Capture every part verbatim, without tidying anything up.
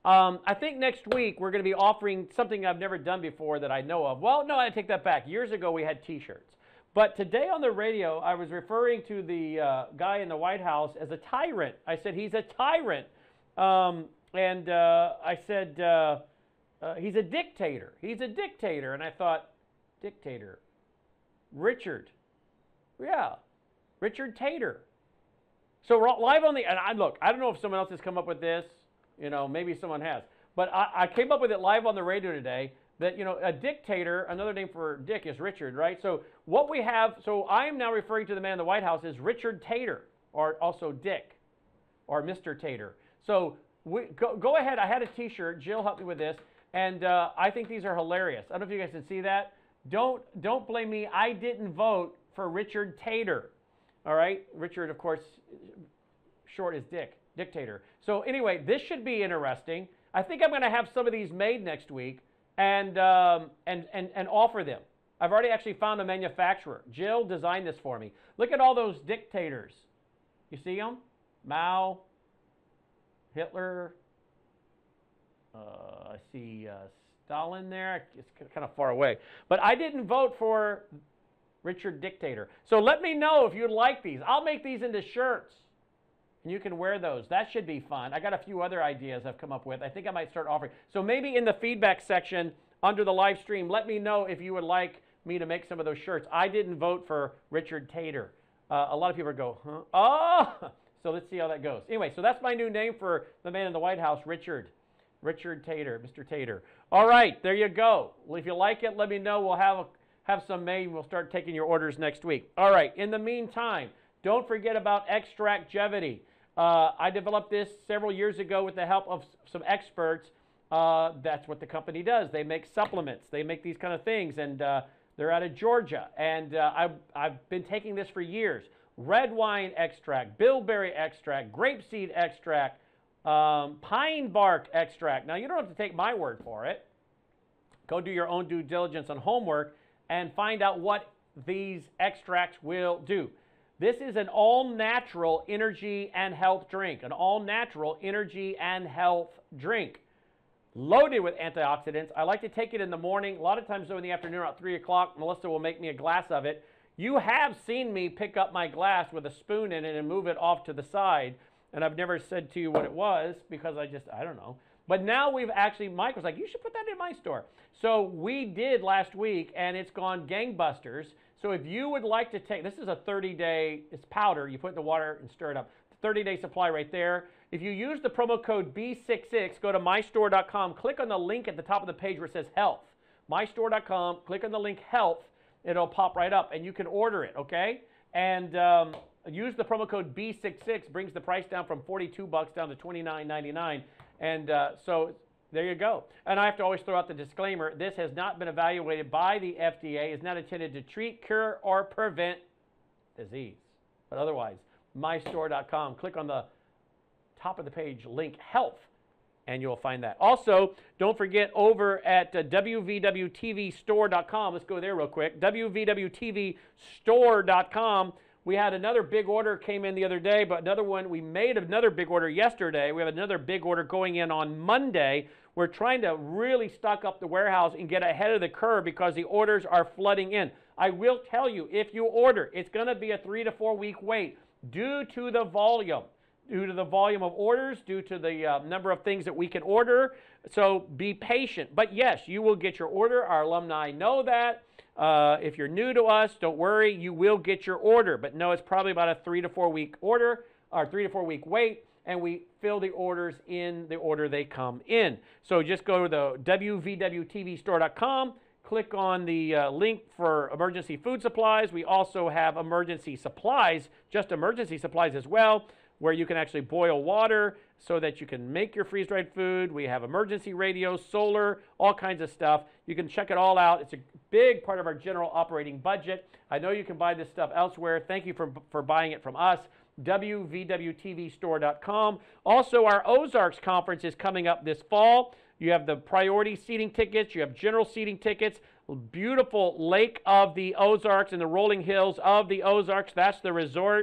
Um, I think next week we're going to be offering something I've never done before that I know of. Well, no, I take that back. Years ago we had T-shirts. But today on the radio, I was referring to the uh, guy in the White House as a tyrant. I said, he's a tyrant. Um, and uh, I said, uh, uh, he's a dictator. He's a dictator. And I thought, dictator. Richard. Yeah. Richard Tater. So we're live on the, and I look, I don't know if someone else has come up with this. You know, maybe someone has. But I, I came up with it live on the radio today that, you know, a dictator, another name for Dick is Richard, right? So what we have, so I am now referring to the man in the White House as Richard Tater, or also Dick, or Mister Tater. So we, go, go ahead. I had a T-shirt. Jill helped me with this. And uh, I think these are hilarious. I don't know if you guys can see that. Don't, don't blame me. I didn't vote for Richard Tater. All right? Richard, of course, short is Dick. Dictator. So anyway, this should be interesting. I think I'm going to have some of these made next week and, um, and, and, and offer them. I've already actually found a manufacturer. Jill designed this for me. Look at all those dictators. You see them? Mao, Hitler. Uh, I see uh, Stalin there. It's kind of far away. But I didn't vote for Richard Dictator. So let me know if you'd like these. I'll make these into shirts. And you can wear those. That should be fun. I got a few other ideas I've come up with. I think I might start offering. So maybe in the feedback section under the live stream, let me know if you would like me to make some of those shirts. I didn't vote for Richard Tater. Uh, a lot of people go, huh? Oh! So let's see how that goes. Anyway, so that's my new name for the man in the White House, Richard. Richard Tater, Mister Tater. All right, there you go. Well, if you like it, let me know. We'll have, a, have some made. We'll start taking your orders next week. All right, in the meantime, don't forget about Extractgevity. Uh, I developed this several years ago with the help of some experts. Uh, that's what the company does. They make supplements. They make these kind of things, and uh, they're out of Georgia. And uh, I've, I've been taking this for years. Red wine extract, bilberry extract, grapeseed extract, um, pine bark extract. Now, you don't have to take my word for it. Go do your own due diligence on homework and find out what these extracts will do. This is an all-natural energy and health drink, an all-natural energy and health drink, loaded with antioxidants. I like to take it in the morning. A lot of times, though, in the afternoon, at three o'clock, Melissa will make me a glass of it. You have seen me pick up my glass with a spoon in it and move it off to the side, and I've never said to you what it was because I just, I don't know. But now we've actually, Mike was like, you should put that in my store. So we did last week, and it's gone gangbusters. So if you would like to take, this is a thirty day, it's powder, you put it in the water and stir it up. thirty day supply right there. If you use the promo code B sixty-six, go to my store dot com, click on the link at the top of the page where it says health. my store dot com, click on the link health, it'll pop right up and you can order it, okay? And um, use the promo code B sixty-six, brings the price down from forty-two bucks down to twenty-nine ninety-nine. And uh, so there you go. And I have to always throw out the disclaimer, this has not been evaluated by the F D A, is not intended to treat, cure, or prevent disease. But otherwise, my store dot com, click on the top of the page, link health, and you'll find that. Also, don't forget over at uh, W V W T V store dot com, let's go there real quick, W V W T V store dot com. We had another big order came in the other day, but another one, we made another big order yesterday. We have another big order going in on Monday. We're trying to really stock up the warehouse and get ahead of the curve because the orders are flooding in. I will tell you, if you order, it's going to be a three to four week wait due to the volume, due to the volume of orders, due to the uh, number of things that we can order. So be patient. But yes, you will get your order. Our alumni know that. Uh, if you're new to us, don't worry, you will get your order. But no, it's probably about a three to four week order, or three to four week wait, and we fill the orders in the order they come in. So just go to the W V W T V store dot com, click on the uh, link for emergency food supplies. We also have emergency supplies, just emergency supplies as well, where you can actually boil water so that you can make your freeze-dried food. We have emergency radios, solar, all kinds of stuff. You can check it all out. It's a big part of our general operating budget. I know you can buy this stuff elsewhere. Thank you for, for buying it from us. W V W T V store dot com. Also, our Ozarks conference is coming up this fall. You have the priority seating tickets. You have general seating tickets. Beautiful lake of the Ozarks and the rolling hills of the Ozarks. That's the resort.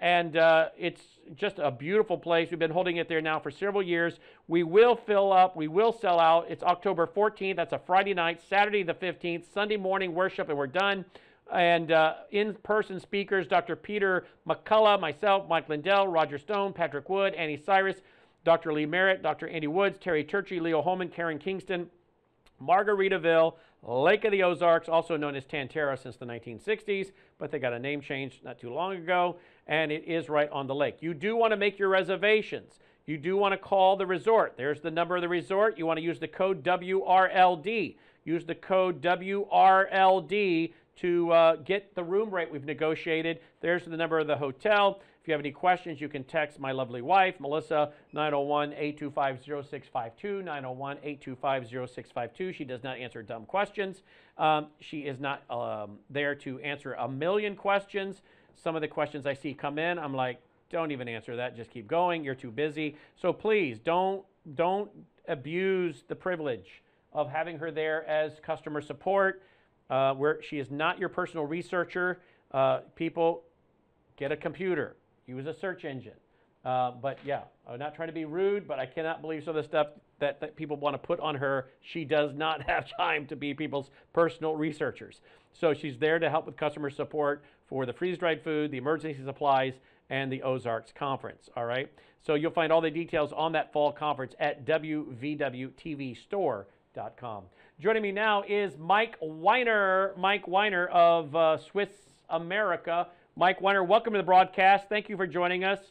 and uh, it's just a beautiful place. We've been holding it there now for several years. We will fill up. We will sell out. It's October fourteenth. That's a Friday night. Saturday the fifteenth. Sunday morning worship, and we're done. And uh, in-person speakers, Doctor Peter McCullough, myself, Mike Lindell, Roger Stone, Patrick Wood, Annie Cyrus, Doctor Lee Merritt, Doctor Andy Woods, Terry Turchi, Leo Holman, Karen Kingston, Margaritaville, Lake of the Ozarks, also known as Tantera since the nineteen sixties, but they got a name change not too long ago, and it is right on the lake. You do want to make your reservations. You do want to call the resort. There's the number of the resort. You want to use the code W R L D. Use the code W R L D to uh, get the room rate we've negotiated. There's the number of the hotel. If you have any questions, you can text my lovely wife, Melissa, nine oh one, eight two five, oh six five two, nine oh one, eight two five, oh six five two. She does not answer dumb questions. Um, she is not um, there to answer a million questions. Some of the questions I see come in, I'm like, don't even answer that. Just keep going. You're too busy. So please don't, don't abuse the privilege of having her there as customer support. Uh, where she is not your personal researcher. Uh, people, get a computer. Use a search engine. Uh, but yeah, I'm not trying to be rude, but I cannot believe some of the stuff that, that people want to put on her. She does not have time to be people's personal researchers. So she's there to help with customer support for the freeze-dried food, the emergency supplies, and the Ozarks Conference, all right? So you'll find all the details on that fall conference at W V W T V store dot com. Joining me now is Mike Weiner, Mike Weiner of uh, Swiss America. Mike Weiner, welcome to the broadcast. Thank you for joining us.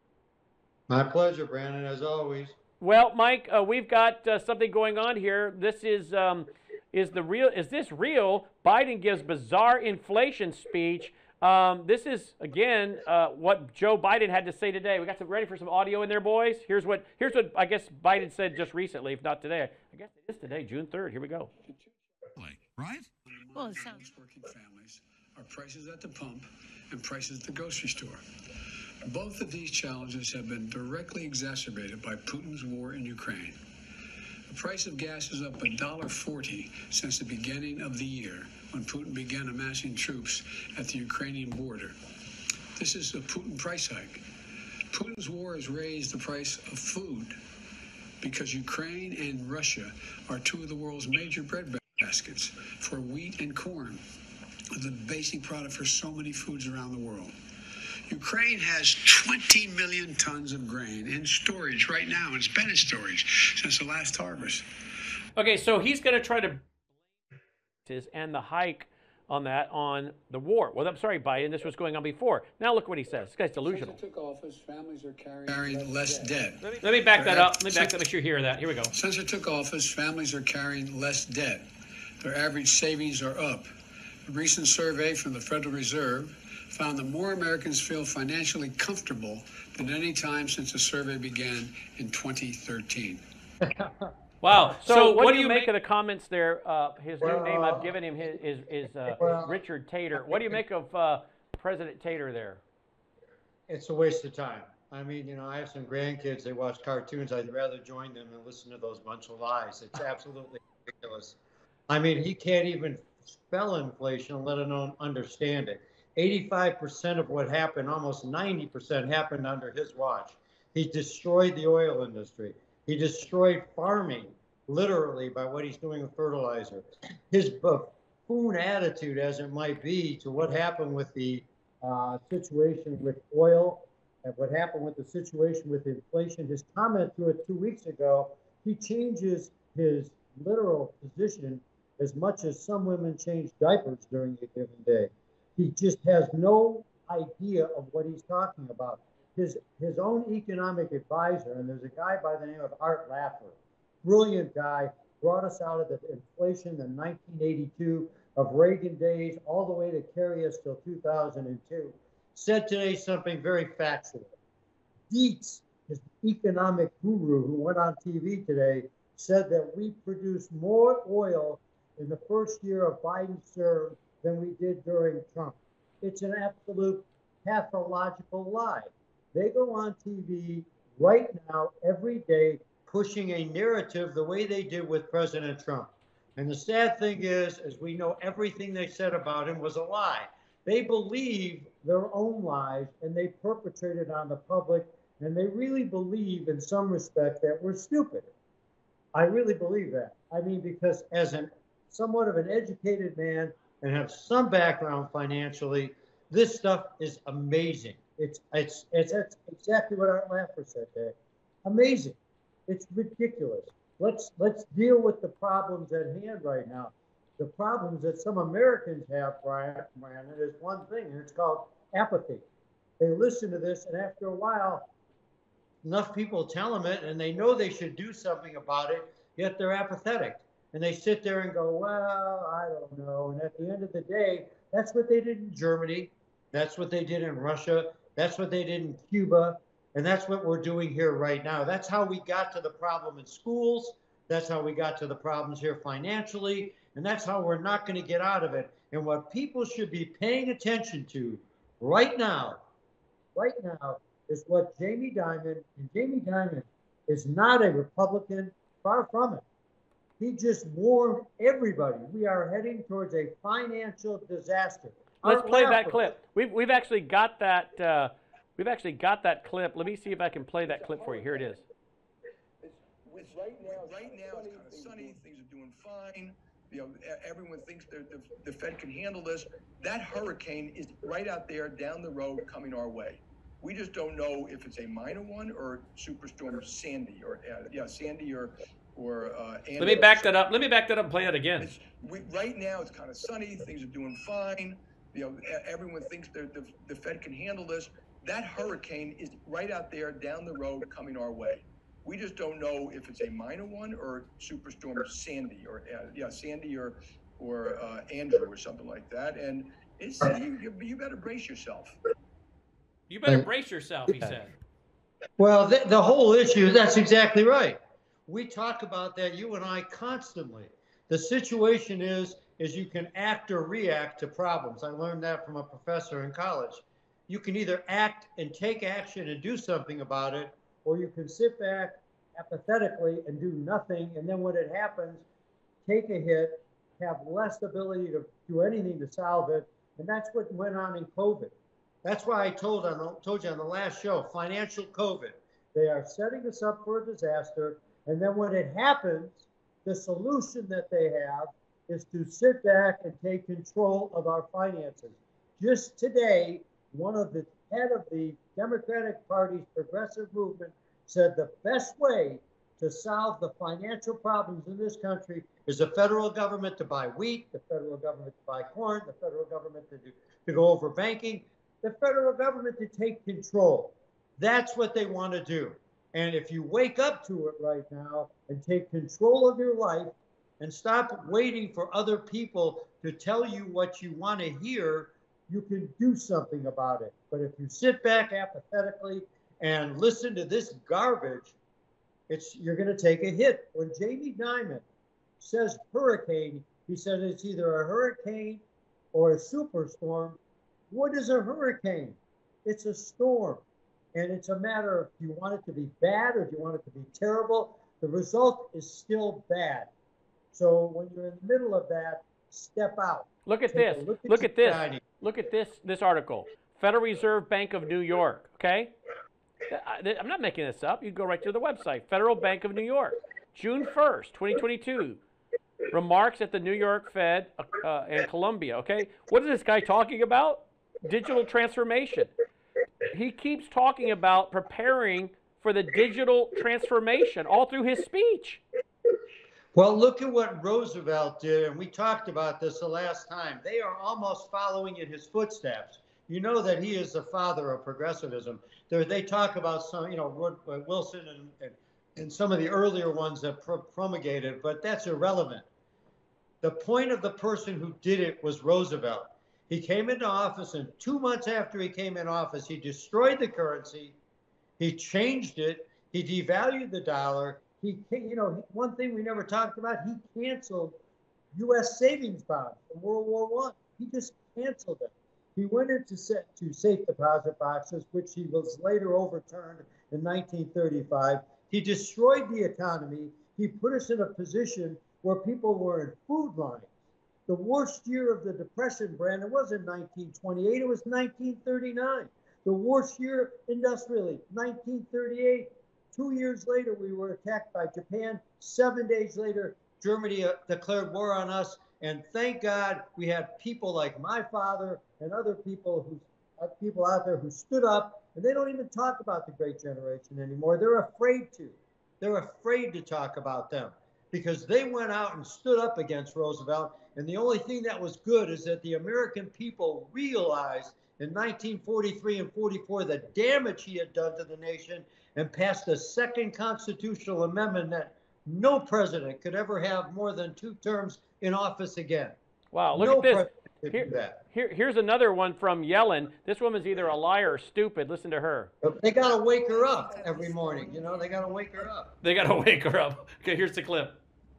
My pleasure, Brandon, as always. Well, Mike, uh, we've got uh, something going on here. This is um, is the real? Is this real? Biden gives bizarre inflation speech. Um, this is again uh, what Joe Biden had to say today. We got some ready for some audio in there, boys. Here's what here's what I guess Biden said just recently, if not today. I guess it is today, June third. Here we go. Right? Well, it sounds working families are prices at the pump and prices at the grocery store. Both of these challenges have been directly exacerbated by Putin's war in Ukraine. The price of gas is up one dollar forty since the beginning of the year, when Putin began amassing troops at the Ukrainian border. This is a Putin price hike. Putin's war has raised the price of food because Ukraine and Russia are two of the world's major bread baskets for wheat and corn, the basic product for so many foods around the world. Ukraine has twenty million tons of grain in storage right now, and it's been in storage since the last harvest. Okay, so he's going to try to and the hike on that on the war. Well, I'm sorry, Biden, this was going on before. Now look what he says. This guy's delusional. Since it took office, families are carrying, carrying less debt. Let me, let me back that up. Let me back that. Make sure you hear that. Here we go. Since it took office, families are carrying less debt. Their average savings are up. A recent survey from the Federal Reserve found that more Americans feel financially comfortable than any time since the survey began in twenty thirteen. Wow. So, so what, what do you make, make of the comments there? Uh, his well, new name I've given him his, is, is uh, well, Richard Tater. What do you make of uh, President Tater there? It's a waste of time. I mean, you know, I have some grandkids. They watch cartoons. I'd rather join them and listen to those bunch of lies. It's absolutely ridiculous. I mean, he can't even spell inflation, let alone understand it. eighty-five percent of what happened, almost ninety percent happened under his watch. He destroyed the oil industry. He destroyed farming, literally, by what he's doing with fertilizer. His buffoon attitude, as it might be, to what happened with the uh, situation with oil and what happened with the situation with inflation, his comment to it two weeks ago, he changes his literal position as much as some women change diapers during a given day. He just has no idea of what he's talking about. His his own economic advisor, and there's a guy by the name of Art Laffer, brilliant guy, brought us out of the inflation in nineteen eighty-two of Reagan days all the way to carry us till two thousand two, said today something very factual. Dietz, his economic guru who went on T V today, said that we produced more oil in the first year of Biden's term than we did during Trump. It's an absolute pathological lie. They go on T V right now, every day, pushing a narrative the way they did with President Trump. And the sad thing is, as we know, everything they said about him was a lie. They believe their own lies and they perpetrate it on the public, and they really believe in some respect that we're stupid. I really believe that. I mean, because as an somewhat of an educated man and have some background financially, this stuff is amazing. It's it's it's, it's exactly what Art Laffer said there. Amazing. It's ridiculous. Let's let's deal with the problems at hand right now. The problems that some Americans have, Brian, Brandon, is one thing, and it's called apathy. They listen to this, and after a while, enough people tell them it, and they know they should do something about it, yet they're apathetic. And they sit there and go, well, I don't know. And at the end of the day, that's what they did in Germany. That's what they did in Russia. That's what they did in Cuba. And that's what we're doing here right now. That's how we got to the problem in schools. That's how we got to the problems here financially. And that's how we're not going to get out of it. And what people should be paying attention to right now, right now, is what Jamie Dimon, and Jamie Dimon is not a Republican, far from it. He just warned everybody, we are heading towards a financial disaster. Let's Art play that Laffer- clip. We've, we've actually got that, uh, we've actually got that clip. Let me see if I can play that clip for you. Here it is. With right now, right now it's kind of sunny. Things are doing fine. You know, e- everyone thinks the, the the Fed can handle this. That hurricane is right out there down the road coming our way. We just don't know if it's a minor one or Superstorm Sandy or uh, yeah, Sandy or or uh, Andrew. Let me back that up. Let me back that up and play it again. It's, we, right now it's kind of sunny. Things are doing fine. You know, e- everyone thinks the, the the Fed can handle this. That hurricane is right out there down the road coming our way. We just don't know if it's a minor one or Superstorm Sandy or uh, yeah, Sandy or or uh, Andrew or something like that. And it's you, you, you better brace yourself. You better brace yourself, he said. Well, the, the whole issue, that's exactly right. We talk about that, you and I, constantly. The situation is, is you can act or react to problems. I learned that from a professor in college. You can either act and take action and do something about it, or you can sit back apathetically and do nothing, and then when it happens, take a hit, have less ability to do anything to solve it, and that's what went on in COVID. That's why I told on told you on the last show, financial COVID. They are setting us up for a disaster, and then when it happens, the solution that they have is to sit back and take control of our finances. Just today, one of the head of the Democratic Party's progressive movement said the best way to solve the financial problems in this country is the federal government to buy wheat, the federal government to buy corn, the federal government to do, to go over banking, the federal government to take control. That's what they want to do. And if you wake up to it right now and take control of your life and stop waiting for other people to tell you what you want to hear, you can do something about it. But if you sit back apathetically and listen to this garbage, it's you're going to take a hit. When Jamie Dimon says hurricane, he said it's either a hurricane or a superstorm. What is a hurricane? It's a storm. And it's a matter of, do you want it to be bad or do you want it to be terrible? The result is still bad. So when you're in the middle of that, step out. Look at Take this. a look at Look your at this. dining. Look at this. This article. Federal Reserve Bank of New York. Okay. I- I'm not making this up. You go right to the website. Federal Bank of New York, June first, twenty twenty-two. Remarks at the New York Fed uh, and Columbia. Okay. What is this guy talking about? Digital transformation. He keeps talking about preparing for the digital transformation all through his speech. Well, look at what Roosevelt did, and we talked about this the last time. They are almost following in his footsteps. You know that he is the father of progressivism. There, they talk about some, you know, Wood, Wilson and, and, and some of the earlier ones that pro- promulgated, but that's irrelevant. The point of the person who did it was Roosevelt. He came into office, and two months after he came in office, he destroyed the currency. He changed it. He devalued the dollar. He, you know, one thing we never talked about, he canceled U S savings bonds from World War One. He just canceled them. He went into set to safe deposit boxes, which he was later overturned in nineteen thirty-five. He destroyed the economy. He put us in a position where people were in food lines. The worst year of the Depression, Brandon, wasn't nineteen twenty-eight, it was nineteen thirty-nine. The worst year industrially, nineteen thirty-eight. Two years later, we were attacked by Japan. Seven days later, Germany uh, declared war on us. And thank God we had people like my father and other people who, uh, people out there who stood up, and they don't even talk about the Great Generation anymore. They're afraid to. They're afraid to talk about them because they went out and stood up against Roosevelt. And the only thing that was good is that the American people realized in nineteen forty-three and forty-four the damage he had done to the nation and passed a second constitutional amendment that no president could ever have more than two terms in office again. Wow, look no at this. president could Here, do that. Here, here's another one from Yellen. This woman's either a liar or stupid. Listen to her. But they got to wake her up every morning. You know, they got to wake her up. They got to wake her up. Okay, here's the clip.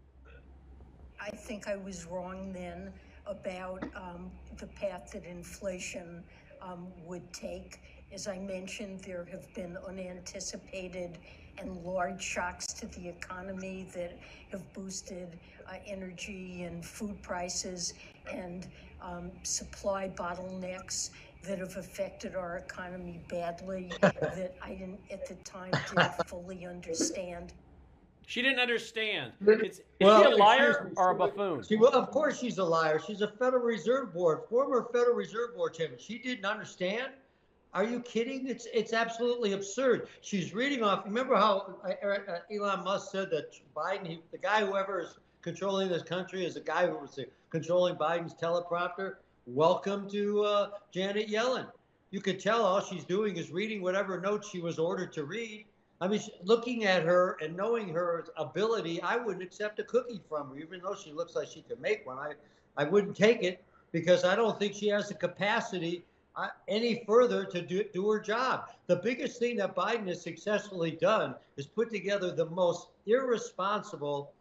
I think I was wrong then about um, the path that inflation um, would take. As I mentioned, there have been unanticipated and large shocks to the economy that have boosted uh, energy and food prices and um, supply bottlenecks that have affected our economy badly that I didn't at the time didn't fully understand. She didn't understand. It's, is Well, she a liar excuse me, or a she- buffoon? She, well, of course she's a liar. She's a Federal Reserve Board, former Federal Reserve Board chairman. She didn't understand? Are you kidding? It's it's absolutely absurd. She's reading off. Remember how uh, uh, Elon Musk said that Biden, he, the guy whoever is controlling this country, is the guy who was controlling Biden's teleprompter. Welcome to uh, Janet Yellen. You could tell all she's doing is reading whatever notes she was ordered to read. I mean, looking at her and knowing her ability, I wouldn't accept a cookie from her, even though she looks like she could make one. I, I wouldn't take it because I don't think she has the capacity uh, any further to do, do her job. The biggest thing that Biden has successfully done is put together the most irresponsible,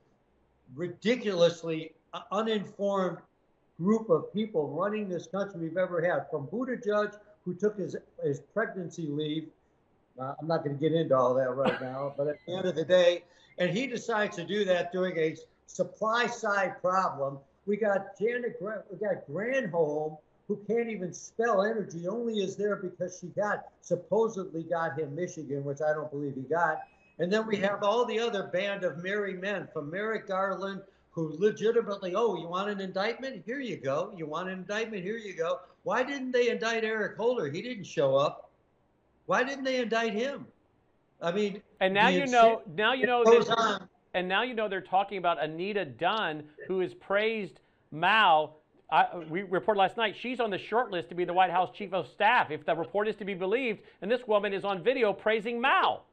ridiculously uh, uninformed group of people running this country we've ever had, from Buttigieg, who took his, his pregnancy leave. Uh, I'm not going to get into all that right now, but at the end of the day, and he decides to do that during a supply side problem. We got Janet, we got Granholm, who can't even spell energy, only is there because she got, supposedly got him Michigan, which I don't believe he got. And then we have all the other band of merry men, from Merrick Garland, who legitimately, oh, you want an indictment? Here you go. You want an indictment? Here you go. Why didn't they indict Eric Holder? He didn't show up. Why didn't they indict him? I mean, And now the you know. insi- Now you know. it goes that- on. And now you know they're talking about Anita Dunn, who has praised Mao. I, we reported last night she's on the short list to be the White House chief of staff, if the report is to be believed. And this woman is on video praising Mao.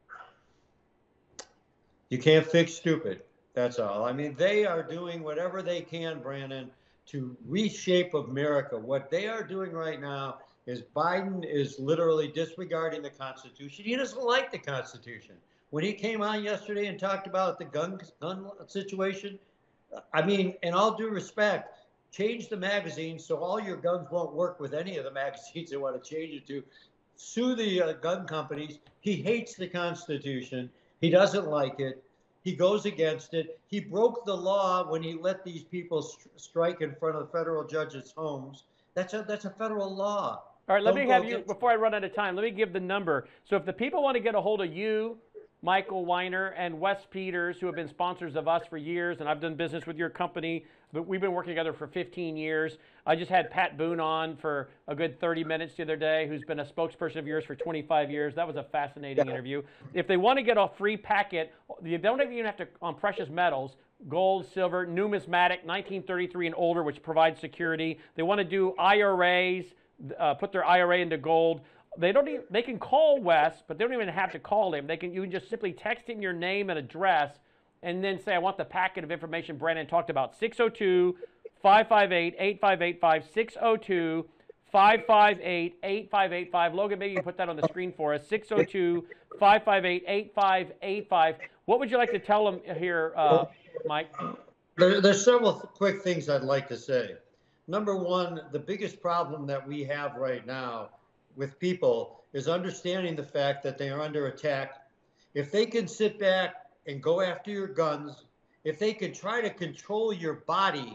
You can't fix stupid. That's all. I mean, they are doing whatever they can, Brandon, to reshape America. What they are doing right now is Biden is literally disregarding the Constitution. He doesn't like the Constitution. When he came on yesterday and talked about the gun, gun situation, I mean, in all due respect, change the magazine so all your guns won't work with any of the magazines they want to change it to. Sue the uh, gun companies. He hates the Constitution. He doesn't like it. He goes against it. He broke the law when he let these people st- strike in front of federal judges' homes. That's a that's a federal law. All right, let Don't me go have you, against- before I run out of time, let me give the number. So if the people want to get a hold of you, Michael Weiner, and Wes Peters, who have been sponsors of us for years, and I've done business with your company, but we've been working together for fifteen years. I just had Pat Boone on for a good thirty minutes the other day, who's been a spokesperson of yours for twenty-five years. That was a fascinating Yeah. interview. If they want to get a free packet, you don't even have to, on precious metals, gold, silver, numismatic, nineteen thirty-three and older, which provides security. They want to do I R As, uh, put their I R A into gold. They don't even, they can call Wes, but they don't even have to call him. They can, you can just simply text in your name and address, and then say, I want the packet of information Brandon talked about. six oh two, five five eight, eight five eight five, six oh two, five five eight, eight five eight five. Logan, maybe you can put that on the screen for us. six oh two, five five eight, eight five eight five. What would you like to tell them here, uh, Mike? There, there's several th- quick things I'd like to say. Number one, the biggest problem that we have right now with people is understanding the fact that they are under attack. If they can sit back and go after your guns, if they can try to control your body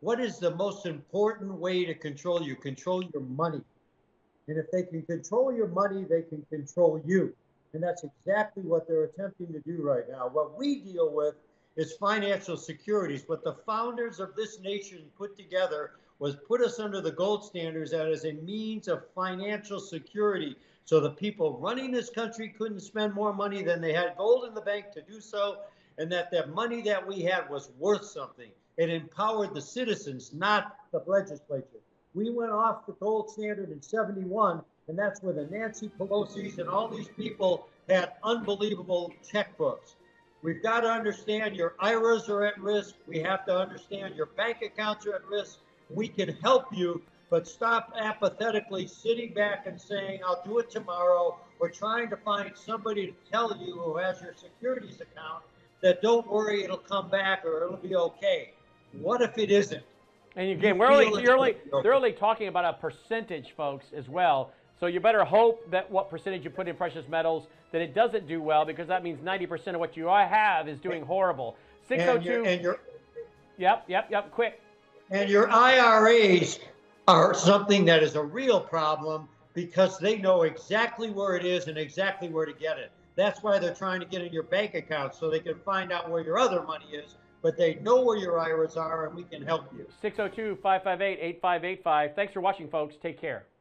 what is the most important way to control you? Control your money. And if they can control your money, they can control you. And that's exactly what they're attempting to do right now. What we deal with is financial securities. What the founders of this nation put together was put us under the gold standards as a means of financial security. So the people running this country couldn't spend more money than they had gold in the bank to do so, and that the money that we had was worth something. It empowered the citizens, not the legislature. We went off the gold standard in seventy-one, and that's where the Nancy Pelosi's and all these people had unbelievable checkbooks. We've got to understand your I R As are at risk. We have to understand your bank accounts are at risk. We can help you, but stop apathetically sitting back and saying, I'll do it tomorrow, or trying to find somebody to tell you who has your securities account that don't worry, it'll come back or it'll be okay. What if it isn't? And again, You we're feel only, it's you're only, gonna be okay. they're only talking about a percentage, folks, as well. So you better hope that what percentage you put in precious metals, that it doesn't do well, because that means ninety percent of what you have is doing horrible. six oh And your, two, and your, yep, yep, yep, quick. and your I R As are something that is a real problem because they know exactly where it is and exactly where to get it. That's why they're trying to get in your bank account so they can find out where your other money is, but they know where your I R As are and we can help you. six oh two, five five eight, eight five eight five. Thanks for watching, folks. Take care.